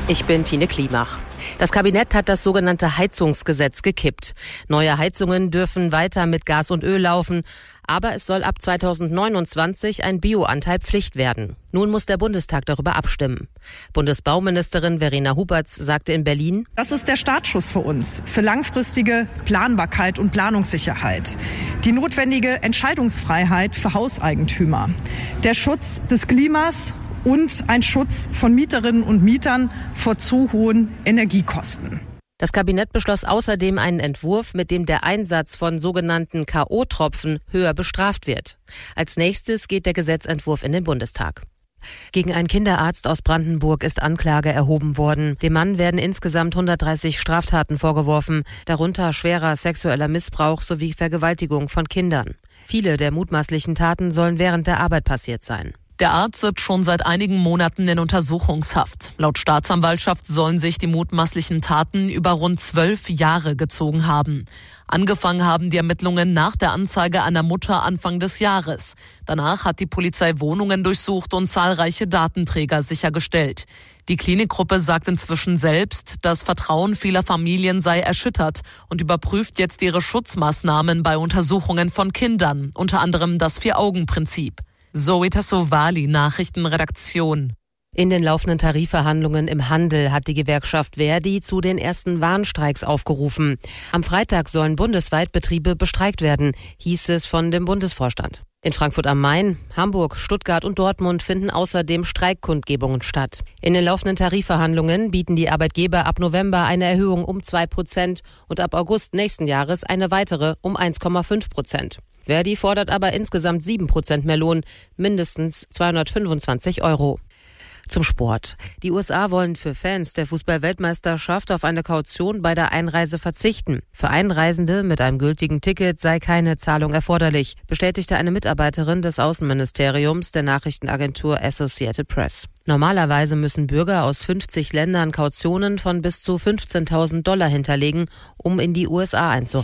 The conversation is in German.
Ich bin Tine Klimach. Das Kabinett hat das sogenannte Heizungsgesetz gekippt. Neue Heizungen dürfen weiter mit Gas und Öl laufen, aber es soll ab 2029 ein Bioanteil Pflicht werden. Nun muss der Bundestag darüber abstimmen. Bundesbauministerin Verena Huberts sagte in Berlin: Das ist der Startschuss für uns, für langfristige Planbarkeit und Planungssicherheit. Die notwendige Entscheidungsfreiheit für Hauseigentümer. Der Schutz des Klimas und ein Schutz von Mieterinnen und Mietern vor zu hohen Energiekosten. Das Kabinett beschloss außerdem einen Entwurf, mit dem der Einsatz von sogenannten K.O.-Tropfen höher bestraft wird. Als nächstes geht der Gesetzentwurf in den Bundestag. Gegen einen Kinderarzt aus Brandenburg ist Anklage erhoben worden. Dem Mann werden insgesamt 130 Straftaten vorgeworfen, darunter schwerer sexueller Missbrauch sowie Vergewaltigung von Kindern. Viele der mutmaßlichen Taten sollen während der Arbeit passiert sein. Der Arzt sitzt schon seit einigen Monaten in Untersuchungshaft. Laut Staatsanwaltschaft sollen sich die mutmaßlichen Taten über rund 12 Jahre gezogen haben. Angefangen haben die Ermittlungen nach der Anzeige einer Mutter Anfang des Jahres. Danach hat die Polizei Wohnungen durchsucht und zahlreiche Datenträger sichergestellt. Die Klinikgruppe sagt inzwischen selbst, das Vertrauen vieler Familien sei erschüttert und überprüft jetzt ihre Schutzmaßnahmen bei Untersuchungen von Kindern, unter anderem das Vier-Augen-Prinzip. Zoe Tassovali, Nachrichtenredaktion. In den laufenden Tarifverhandlungen im Handel hat die Gewerkschaft Verdi zu den ersten Warnstreiks aufgerufen. Am Freitag sollen bundesweit Betriebe bestreikt werden, hieß es von dem Bundesvorstand. In Frankfurt am Main, Hamburg, Stuttgart und Dortmund finden außerdem Streikkundgebungen statt. In den laufenden Tarifverhandlungen bieten die Arbeitgeber ab November eine Erhöhung um 2% und ab August nächsten Jahres eine weitere um 1,5%. Verdi fordert aber insgesamt 7% mehr Lohn, mindestens 225 €. Zum Sport. Die USA wollen für Fans der Fußball-Weltmeisterschaft auf eine Kaution bei der Einreise verzichten. Für Einreisende mit einem gültigen Ticket sei keine Zahlung erforderlich, bestätigte eine Mitarbeiterin des Außenministeriums der Nachrichtenagentur Associated Press. Normalerweise müssen Bürger aus 50 Ländern Kautionen von bis zu $15.000 hinterlegen, um in die USA einzureisen.